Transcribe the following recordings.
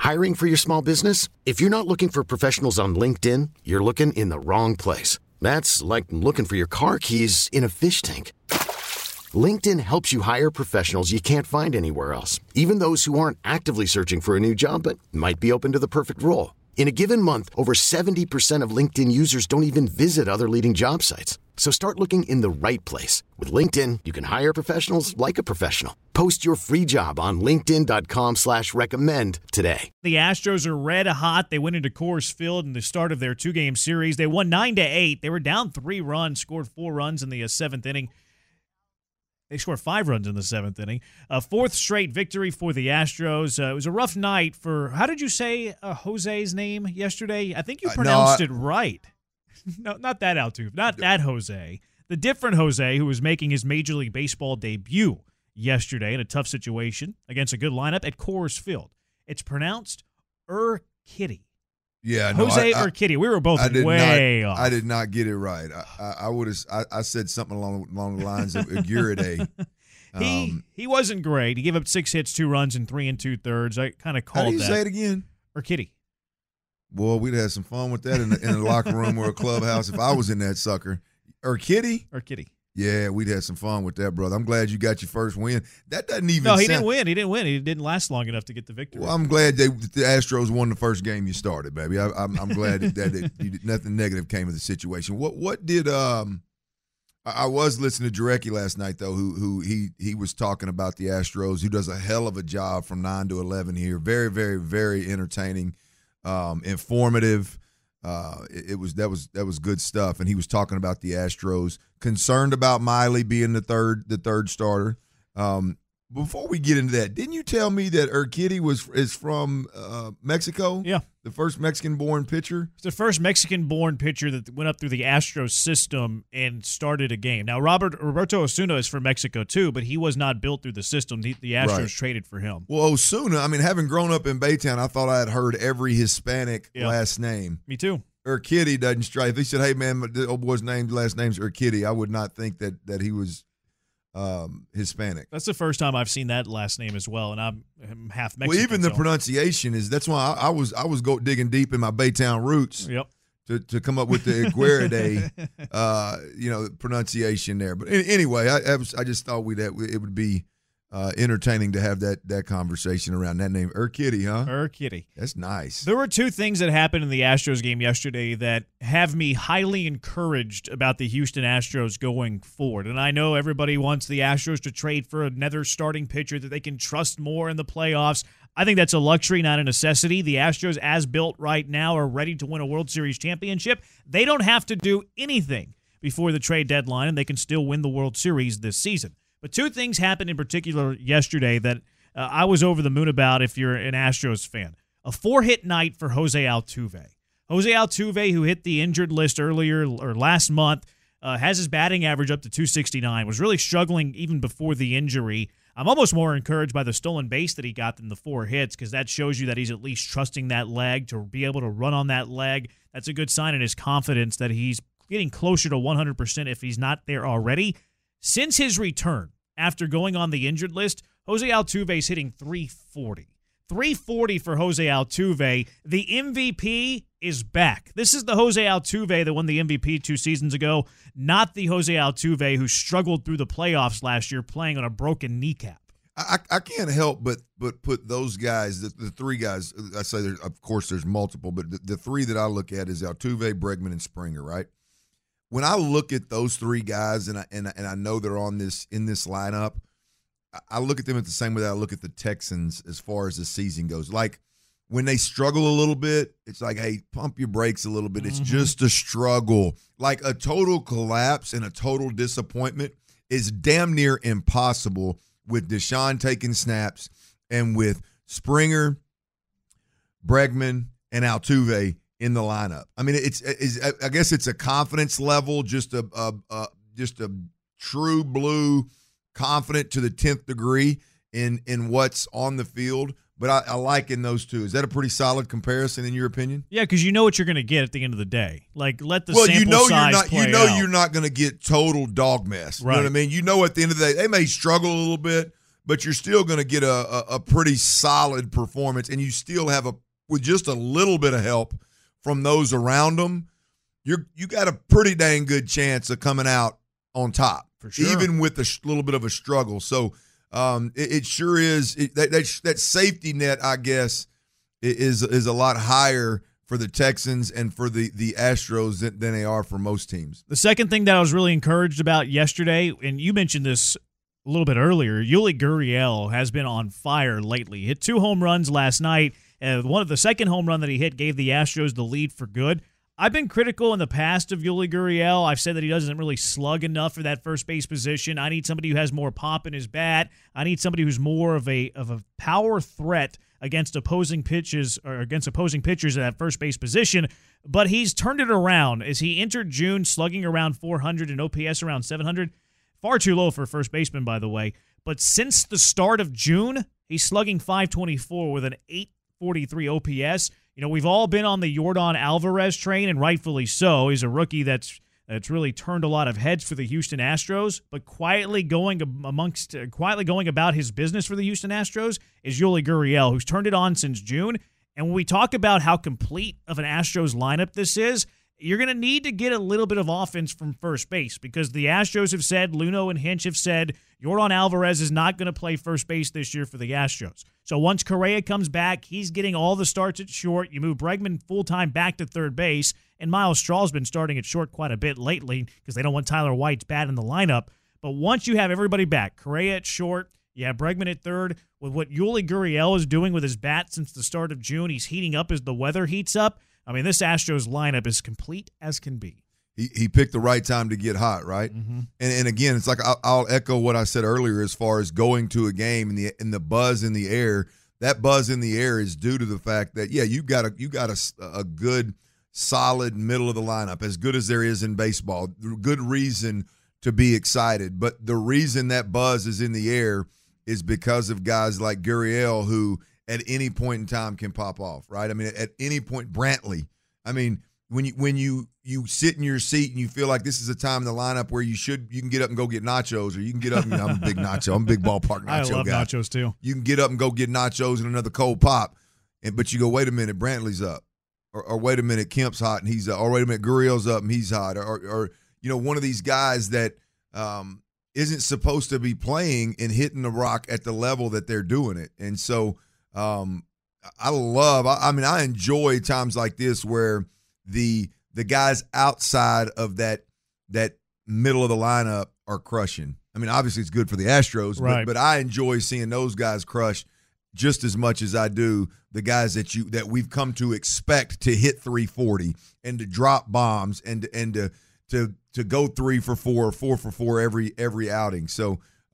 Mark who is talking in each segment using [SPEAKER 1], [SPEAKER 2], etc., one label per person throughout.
[SPEAKER 1] Hiring for your small business? If you're not looking for professionals on LinkedIn, you're looking in the wrong place. That's like looking for your car keys in a fish tank. LinkedIn helps you hire professionals you can't find anywhere else, even those who aren't actively searching for a new job but might be open to the perfect role. In a given month, over 70% of LinkedIn users don't even visit other leading job sites. So start looking in the right place. With LinkedIn, you can hire professionals like a professional. Post your free job on linkedin.com/recommend today.
[SPEAKER 2] The Astros are red hot. They went into Coors Field in the start of their two-game series. They won 9-8. They were down 3 runs, scored 4 runs in the seventh inning. They scored 5 runs in the seventh inning. A fourth straight victory for the Astros. It was a rough night for, how did you say Jose's name yesterday? I think you pronounced it right. No, not that Altuve. Not that Jose. The different Jose who was making his Major League Baseball debut yesterday in a tough situation against a good lineup at Coors Field. It's pronounced Urquidy.
[SPEAKER 3] Yeah, no,
[SPEAKER 2] Jose Urquidy. We were both way off.
[SPEAKER 3] I did not get it right. I said something along the lines of Urquidy.
[SPEAKER 2] He wasn't great. He gave up 6 hits, 2 runs, and 3 2/3. I kind of called that.
[SPEAKER 3] How do you say it again?
[SPEAKER 2] Urquidy.
[SPEAKER 3] Boy, we'd have some fun with that in the locker room or a clubhouse if I was in that sucker. Urquidy?
[SPEAKER 2] Urquidy.
[SPEAKER 3] Yeah, we'd have some fun with that, brother. I'm glad you got your first win. That doesn't even
[SPEAKER 2] No, he didn't win. He didn't last long enough to get the victory.
[SPEAKER 3] Well, I'm glad the Astros won the first game you started, baby. I'm glad that nothing negative came of the situation. What did I was listening to Jarecki last night, though, who he was talking about the Astros, who does a hell of a job from 9 to 11 here. Very, very, very entertaining, informative. That was good stuff, and he was talking about the Astros, concerned about Miley being the third starter. Before we get into that, didn't you tell me that Urquidy is from Mexico?
[SPEAKER 2] Yeah,
[SPEAKER 3] the first Mexican-born pitcher.
[SPEAKER 2] It's the first Mexican-born pitcher that went up through the Astros system and started a game. Now, Roberto Osuna is from Mexico too, but he was not built through the system. The Astros traded for him.
[SPEAKER 3] Well, Osuna, I mean, having grown up in Baytown, I thought I had heard every Hispanic last name.
[SPEAKER 2] Me too.
[SPEAKER 3] Urquidy doesn't strike. If he said, "Hey man, the old boy's last name's Urquidy," I would not think that he was Hispanic.
[SPEAKER 2] That's the first time I've seen that last name as well, and I'm half Mexican.
[SPEAKER 3] Well, even the pronunciation that's why I was digging deep in my Baytown roots.
[SPEAKER 2] Yep.
[SPEAKER 3] To come up with the Aguirre pronunciation there. But anyway, I just thought it would be entertaining to have that conversation around that name. Urquidy, huh?
[SPEAKER 2] Urquidy.
[SPEAKER 3] That's nice.
[SPEAKER 2] There were 2 things that happened in the Astros game yesterday that have me highly encouraged about the Houston Astros going forward. And I know everybody wants the Astros to trade for another starting pitcher that they can trust more in the playoffs. I think that's a luxury, not a necessity. The Astros, as built right now, are ready to win a World Series championship. They don't have to do anything before the trade deadline, and they can still win the World Series this season. But 2 things happened in particular yesterday that I was over the moon about if you're an Astros fan. A 4-hit night for Jose Altuve. Jose Altuve, who hit the injured list earlier or last month, has his batting average up to 269, was really struggling even before the injury. I'm almost more encouraged by the stolen base that he got than the 4 hits because that shows you that he's at least trusting that leg to be able to run on that leg. That's a good sign in his confidence that he's getting closer to 100% if he's not there already. Since his return, after going on the injured list, Jose Altuve's hitting 340. 340 for Jose Altuve. The MVP is back. This is the Jose Altuve that won the MVP 2 seasons ago, not the Jose Altuve who struggled through the playoffs last year playing on a broken kneecap.
[SPEAKER 3] I can't help but put those guys, the 3 guys, I say of course there's multiple, but the 3 that I look at is Altuve, Bregman, and Springer, right? When I look at those 3 guys and I know they're in this lineup, I look at them at the same way that I look at the Texans as far as the season goes. Like when they struggle a little bit, it's like, hey, pump your brakes a little bit. It's just a struggle. Like a total collapse and a total disappointment is damn near impossible with Deshaun taking snaps and with Springer, Bregman, and Altuve in the lineup. I mean, I guess it's a confidence level, just a true blue confident to the 10th degree in what's on the field. But I like in those 2. Is that a pretty solid comparison in your opinion?
[SPEAKER 2] Yeah, because you know what you're going to get at the end of the day. Like, let the sample size play out.
[SPEAKER 3] You're not going to get total dog mess.
[SPEAKER 2] Right.
[SPEAKER 3] You know what I mean? You know at the end of the day, they may struggle a little bit, but you're still going to get a pretty solid performance, and you still have with just a little bit of help from those around them, you got a pretty dang good chance of coming out on top,
[SPEAKER 2] for sure,
[SPEAKER 3] even with a little bit of a struggle. So it sure is that safety net, I guess, is a lot higher for the Texans and for the Astros than they are for most teams.
[SPEAKER 2] The second thing that I was really encouraged about yesterday, and you mentioned this a little bit earlier, Yuli Gurriel has been on fire lately. He hit 2 home runs last night. The second home run that he hit gave the Astros the lead for good. I've been critical in the past of Yuli Gurriel. I've said that he doesn't really slug enough for that first base position. I need somebody who has more pop in his bat. I need somebody who's more of a power threat against opposing pitches or against opposing pitchers at that first base position. But he's turned it around as he entered June slugging around 400 and OPS around 700. Far too low for a first baseman, by the way. But since the start of June, he's slugging 524 with an 843 OPS. You know, we've all been on the Yordan Alvarez train, and rightfully so. He's a rookie that's really turned a lot of heads for the Houston Astros, but quietly going about his business for the Houston Astros is Yuli Gurriel, who's turned it on since June. And when we talk about how complete of an Astros lineup this is, you're going to need to get a little bit of offense from first base because the Astros have said, Luno and Hinch have said, Yordan Alvarez is not going to play first base this year for the Astros. So once Correa comes back, he's getting all the starts at short. You move Bregman full-time back to third base, and Miles Straw's been starting at short quite a bit lately because they don't want Tyler White's bat in the lineup. But once you have everybody back, Correa at short, you have Bregman at third. With what Yuli Gurriel is doing with his bat since the start of June, he's heating up as the weather heats up. I mean, this Astros lineup is complete as can be.
[SPEAKER 3] He picked the right time to get hot, right?
[SPEAKER 2] Mm-hmm.
[SPEAKER 3] And again, it's like I'll echo what I said earlier as far as going to a game and the buzz in the air. That buzz in the air is due to the fact that you got a good, solid middle of the lineup, as good as there is in baseball. Good reason to be excited, but the reason that buzz is in the air is because of guys like Gurriel who at any point in time can pop off, right? I mean, at any point, Brantley. I mean, when you sit in your seat and you feel like this is a time in the lineup where you can get up and go get nachos, or you can get up and I'm a big ballpark nacho guy.
[SPEAKER 2] I love nachos too.
[SPEAKER 3] You can get up and go get nachos and another cold pop, but you go, wait a minute, Brantley's up, or wait a minute, Kemp's hot and he's up, or wait a minute, Gurriel's up and he's hot, or one of these guys that isn't supposed to be playing and hitting the rock at the level that they're doing it, and so. I enjoy times like this where the guys outside of that middle of the lineup are crushing. I mean, obviously it's good for the Astros,
[SPEAKER 2] right,
[SPEAKER 3] but I enjoy seeing those guys crush just as much as I do the guys that we've come to expect to hit 340 and to drop bombs and to go 3 for 4, 4 for 4 every outing. So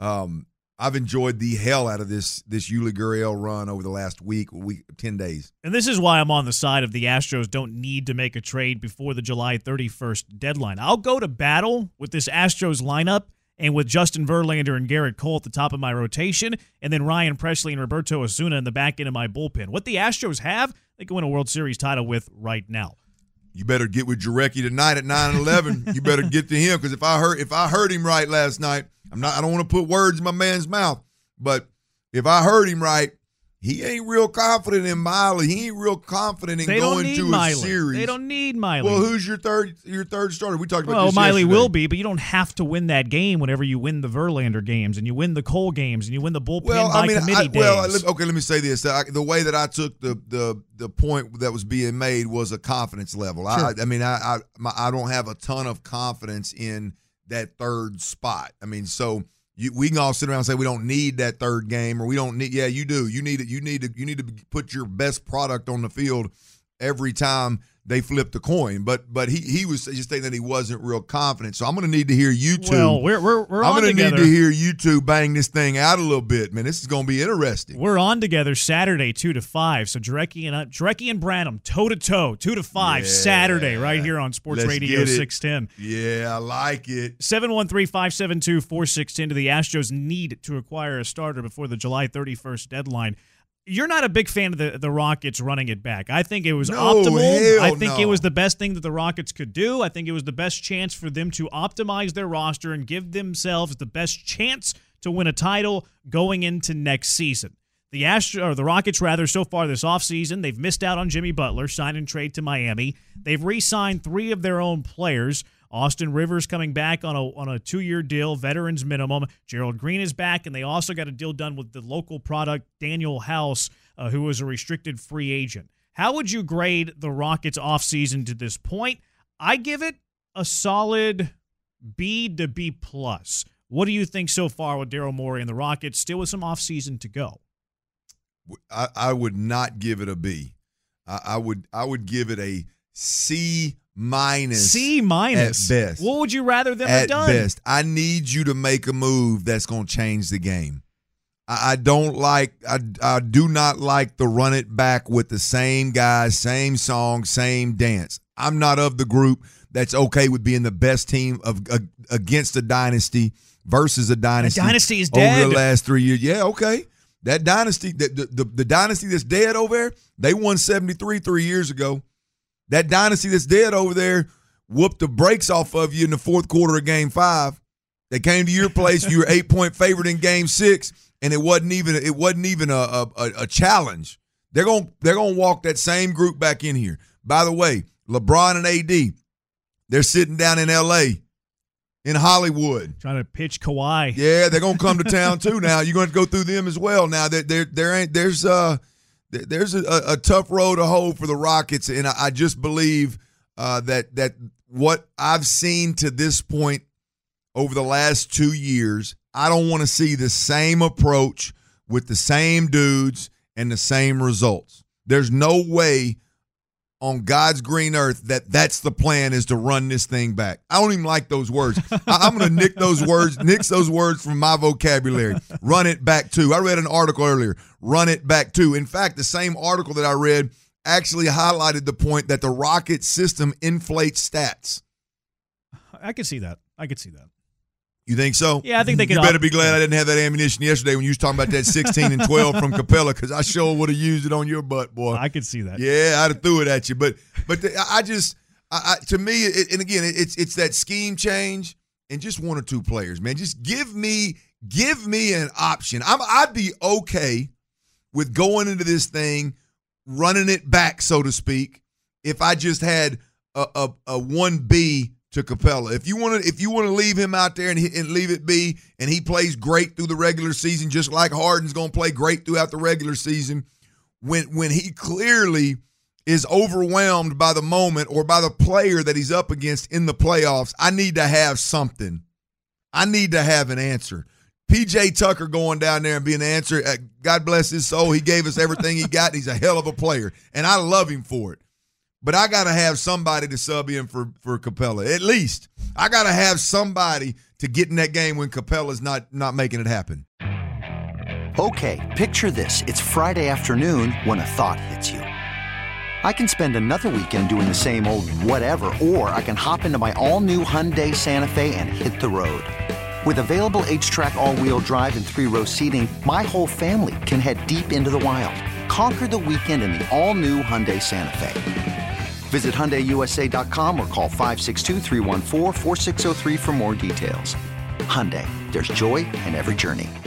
[SPEAKER 3] I've enjoyed the hell out of this Yuli Gurriel run over the last week, 10 days.
[SPEAKER 2] And this is why I'm on the side of the Astros don't need to make a trade before the July 31st deadline. I'll go to battle with this Astros lineup and with Justin Verlander and Garrett Cole at the top of my rotation, and then Ryan Presley and Roberto Osuna in the back end of my bullpen. What the Astros have, they can win a World Series title with right now.
[SPEAKER 3] You better get with Jarecki tonight at 9-11. You better get to him, because if I heard him right last night, I don't want to put words in my man's mouth, but if I heard him right, he ain't real confident in Miley. He ain't real confident in going to a series.
[SPEAKER 2] They don't need Miley.
[SPEAKER 3] Well, who's your third starter? We talked about this
[SPEAKER 2] Miley
[SPEAKER 3] yesterday.
[SPEAKER 2] will be, but you don't have to win that game whenever you win the Verlander games and you win the Cole games and you win the bullpen committee days.
[SPEAKER 3] Okay, let me say this. The way that I took the point that was being made was a confidence level.
[SPEAKER 2] Sure.
[SPEAKER 3] I don't have a ton of confidence in that third spot. I mean, so we can all sit around and say we don't need that third game, or we don't need. Yeah, you do. You need it. You need to put your best product on the field every time they flip the coin. But he was just saying that he wasn't real confident. So I'm going to need to hear you two.
[SPEAKER 2] Well, we're
[SPEAKER 3] I'm
[SPEAKER 2] on
[SPEAKER 3] going to
[SPEAKER 2] together.
[SPEAKER 3] need to hear you two bang this thing out a little bit, man. This is going to be interesting.
[SPEAKER 2] We're on together Saturday 2 to 5. So Jarecki and Branham toe to toe 2 to 5 Saturday right here on Sports Radio 610.
[SPEAKER 3] Yeah, I like it.
[SPEAKER 2] 713-572-4610 to the Astros need to acquire a starter before the July 31st deadline. You're not a big fan of the Rockets running it back. I think it was optimal. I think it was the best thing that the Rockets could do. I think it was the best chance for them to optimize their roster and give themselves the best chance to win a title going into next season. The Rockets, so far this offseason, they've missed out on Jimmy Butler, sign and trade to Miami. They've re-signed 3 of their own players. Austin Rivers coming back on a 2-year deal, veterans minimum. Gerald Green is back, and they also got a deal done with the local product, Daniel House, who was a restricted free agent. How would you grade the Rockets offseason to this point? I give it a solid B to B+. What do you think so far with Daryl Morey and the Rockets, still with some offseason to go?
[SPEAKER 3] I would not give it a B. I would give it a C-.
[SPEAKER 2] C- at
[SPEAKER 3] best.
[SPEAKER 2] What would you rather them have done?
[SPEAKER 3] At best. I need you to make a move that's going to change the game. I do not like the run it back with the same guys, same song, same dance. I'm not of the group that's okay with being the best team against a dynasty versus a dynasty.
[SPEAKER 2] The dynasty is dead
[SPEAKER 3] over the last 3 years. Yeah, okay. That dynasty, the dynasty that's dead over there, they won 73 3 years ago. That dynasty that's dead over there whooped the brakes off of you in the fourth quarter of Game 5. They came to your place. You were 8-point favorite in Game 6, and it wasn't even a challenge. They're gonna walk that same group back in here. By the way, LeBron and AD, they're sitting down in L.A. in Hollywood.
[SPEAKER 2] Trying to pitch Kawhi.
[SPEAKER 3] Yeah, they're going to come to town too now. You're going to go through them as well. Now, there's a tough road to hoe for the Rockets, and I just believe that what I've seen to this point over the last 2 years, I don't want to see the same approach with the same dudes and the same results. There's no way on God's green earth that's the plan, is to run this thing back. I don't even like those words. I'm going to nix those words from my vocabulary. Run it back too. I read an article earlier. Run it back too. In fact, the same article that I read actually highlighted the point that the Rocket system inflates stats.
[SPEAKER 2] I could see that.
[SPEAKER 3] You think so?
[SPEAKER 2] Yeah, I think they could.
[SPEAKER 3] You better be glad I didn't have that ammunition yesterday when you was talking about that 16 and 12 from Capella, because I sure would have used it on your butt, boy.
[SPEAKER 2] I could see that.
[SPEAKER 3] Yeah, I'd have threw it at you. But to me, and again, it's that scheme change and just 1 or 2 players, man. Just give me an option. I'd be okay with going into this thing, running it back, so to speak, if I just had a 1B to Capella. If you want to leave him out there and leave it be, and he plays great through the regular season, just like Harden's going to play great throughout the regular season, when he clearly is overwhelmed by the moment or by the player that he's up against in the playoffs, I need to have something. I need to have an answer. P.J. Tucker going down there and being the answer, God bless his soul, he gave us everything he got, and he's a hell of a player, and I love him for it. But I got to have somebody to sub in for Capella. At least I got to have somebody to get in that game when Capella's not making it happen.
[SPEAKER 4] Okay, picture this. It's Friday afternoon when a thought hits you. I can spend another weekend doing the same old whatever, or I can hop into my all-new Hyundai Santa Fe and hit the road. With available H-Track all-wheel drive and 3-row seating, my whole family can head deep into the wild. Conquer the weekend in the all-new Hyundai Santa Fe. Visit HyundaiUSA.com or call 562-314-4603 for more details. Hyundai, there's joy in every journey.